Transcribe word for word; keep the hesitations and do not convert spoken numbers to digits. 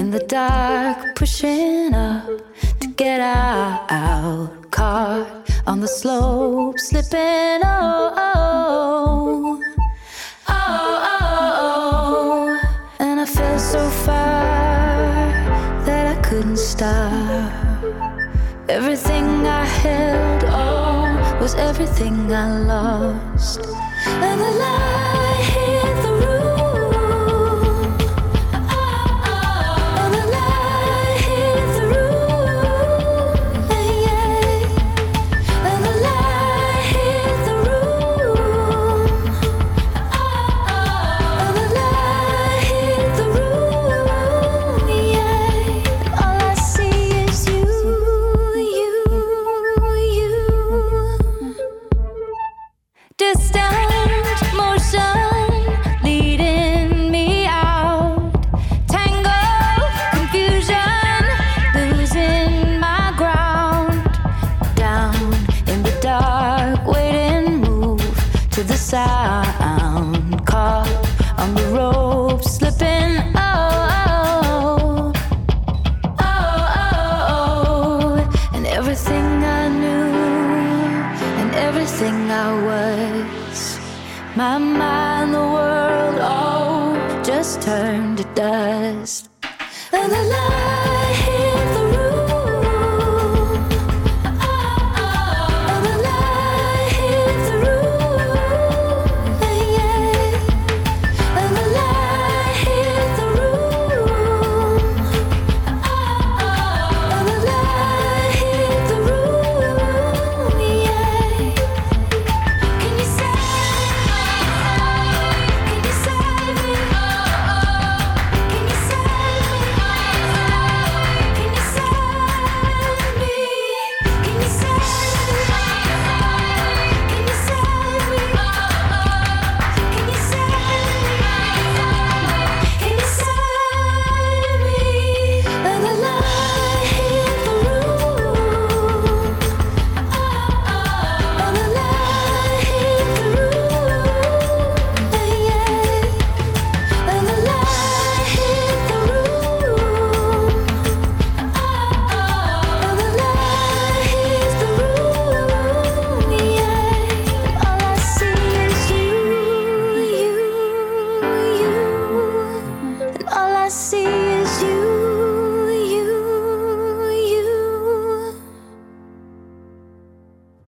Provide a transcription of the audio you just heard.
in the dark, pushing up to get out. Caught on the slope, slipping. Oh, oh, oh, oh. And I fell so far that I couldn't stop. Everything I held on was everything I lost. And the light hit the room. And the light hit the room. Yeah. And the light hit the room. And the light hit the room. Yeah. All I see is you, you, you. Distant motion leading me out. Tangled confusion, losing my ground. Down in the dark, waiting, move to the sound. Caught on the rope, slipping. Oh, oh, oh, oh, oh. And everything I knew and everything I was, my mind, the world, all just turned to dust. And the light